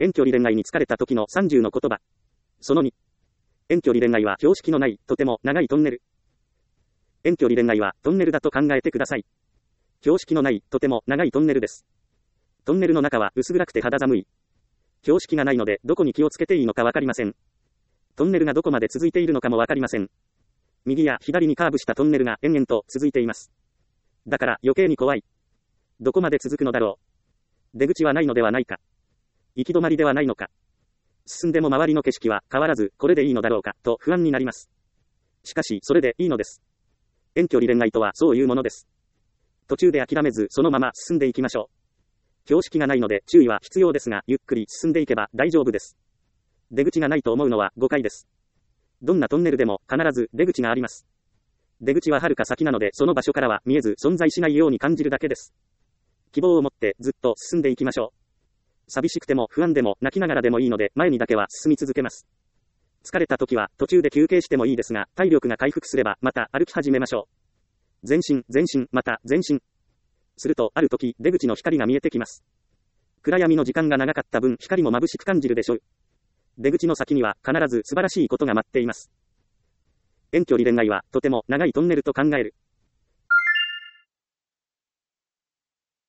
遠距離恋愛に疲れた時の30の言葉。その2。遠距離恋愛は標識のない、とても長いトンネル。遠距離恋愛はトンネルだと考えてください。標識のない、とても長いトンネルです。トンネルの中は薄暗くて肌寒い。標識がないのでどこに気をつけていいのかわかりません。トンネルがどこまで続いているのかもわかりません。右や左にカーブしたトンネルが延々と続いています。だから余計に怖い。どこまで続くのだろう。出口はないのではないか。行き止まりではないのか。進んでも周りの景色は変わらずこれでいいのだろうかと不安になります。しかしそれでいいのです。遠距離恋愛とはそういうものです。途中で諦めずそのまま進んでいきましょう。標識がないので注意は必要ですが、ゆっくり進んでいけば大丈夫です。出口がないと思うのは誤解です。どんなトンネルでも必ず出口があります。出口は遥か先なのでその場所からは見えず存在しないように感じるだけです。希望を持ってずっと進んでいきましょう。寂しくても不安でも泣きながらでもいいので前にだけは進み続けます。疲れた時は途中で休憩してもいいですが、体力が回復すればまた歩き始めましょう。前進、前進、また前進。するとある時出口の光が見えてきます。暗闇の時間が長かった分光も眩しく感じるでしょう。出口の先には必ず素晴らしいことが待っています。遠距離恋愛はとても長いトンネルと考える。